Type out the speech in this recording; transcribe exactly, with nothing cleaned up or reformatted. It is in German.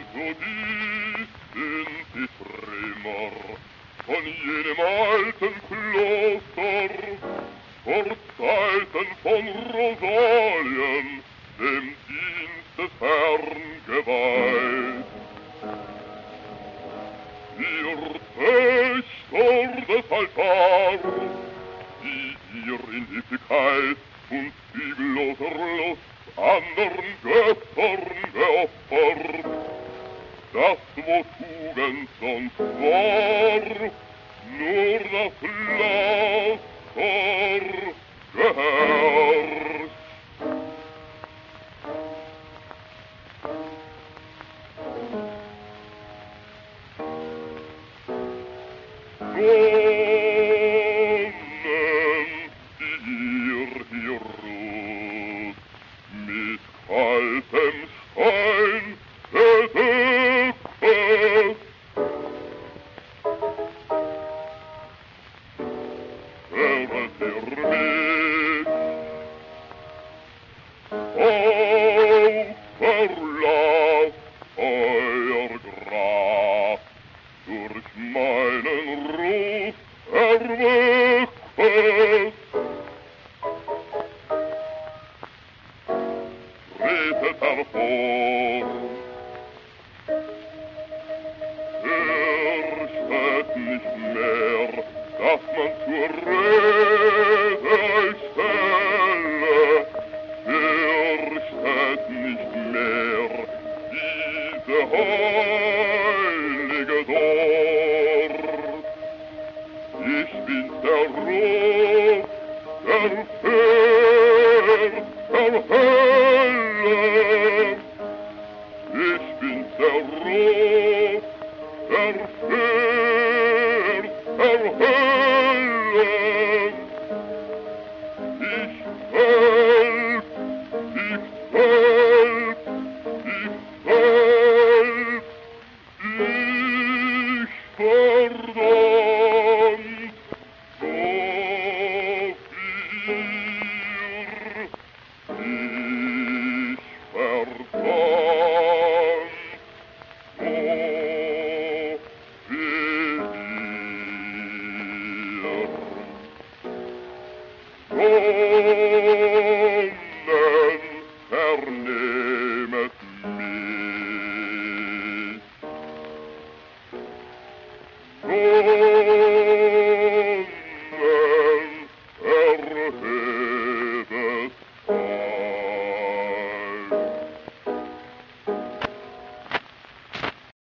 So dies sind die Trümmer von jenem alten Kloster, vor Zeiten von Rosalien, dem Dienst des Herrn geweiht. Wir Töchter des Altars, die ihr in Ewigkeit und zügelloser Lust andern Göttern geopfert, das, wo Tugend sonst war, nur das Laster beherrscht. Sonnen, die ihr hier ruht, mit kaltem Schein des Ökes, höret ihr mich, auf, verlasst euer Grab, durch meinen Ruf erweckt. Tretet hervor, fürchtet nicht mehr, dass man zur Rede euch stelle, fürchtet nicht mehr diese heilige Dort. Ich bin der Ruf, der Fürst, der Hölle. Ich bin der Ruf, der Fürst, der Hölle. Ich selbst, ich selbst, ich selbst, ich verdammt so viel, ich verdammt so viel. Sonnen, Herne,